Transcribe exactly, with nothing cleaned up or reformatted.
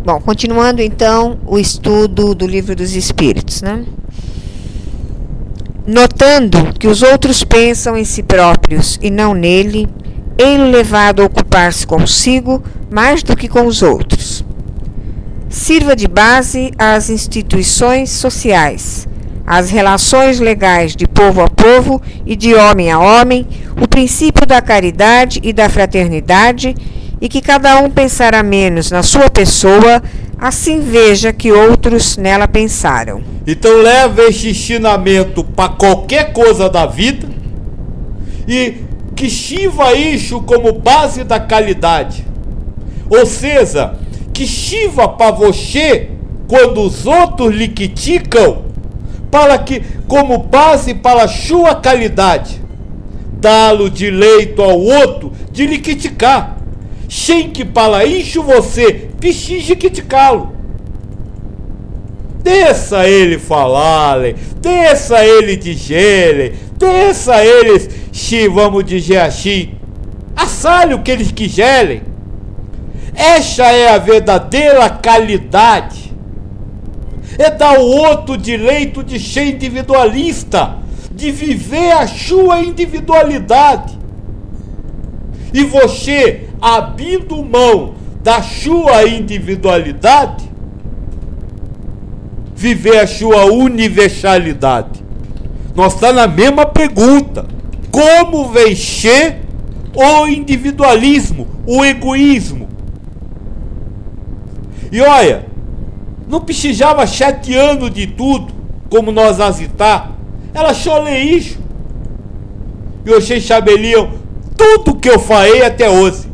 Bom, continuando então o estudo do Livro dos Espíritos, né? Notando que os outros pensam em si próprios e não nele, ele levado a ocupar-se consigo mais do que com os outros. Sirva de base às instituições sociais, às relações legais de povo a povo e de homem a homem, o princípio da caridade e da fraternidade, e que cada um pensará menos na sua pessoa, assim veja que outros nela pensaram. Então leva este ensinamento para qualquer coisa da vida e que sirva isso como base da caridade. Ou seja, que sirva para você quando os outros lhe criticam, para que, como base para a sua caridade, dá-lo direito ao outro de lhe criticar, sem que para isso você precise criticá-lo. Deixa ele falarem, deixa ele dizerem, deixa eles, se vamos dizer assim, assarem o que eles quiserem. Essa é a verdadeira caridade. É dar ao outro direito de ser individualista, de viver a sua individualidade. E você, abrindo mão da sua individualidade, viver a sua universalidade. Nós estamos na mesma pergunta: como vencer o individualismo, o egoísmo? E olha, não precisava sete anos de tudo, como nós azitar. Ela só lê isso. E vocês saberiam tudo que eu falei até hoje.